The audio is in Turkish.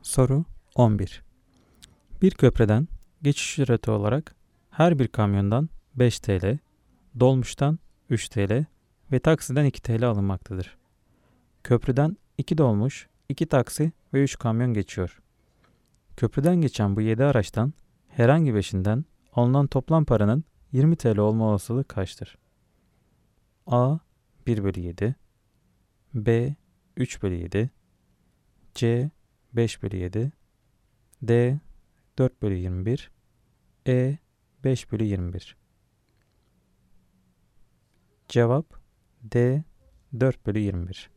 Soru 11. Bir köprüden geçiş ücreti olarak her bir kamyondan 5 TL, dolmuştan 3 TL ve taksiden 2 TL alınmaktadır. Köprüden 2 dolmuş, 2 taksi ve 3 kamyon geçiyor. Köprüden geçen bu 7 araçtan herhangi beşinden alınan toplam paranın 20 TL olma olasılığı kaçtır? A. 1 bölü 7, B. 3 bölü 7, C. 5 bölü 7, D. 4 bölü 21, E. 5 bölü 21. Cevap D. 4 bölü 21.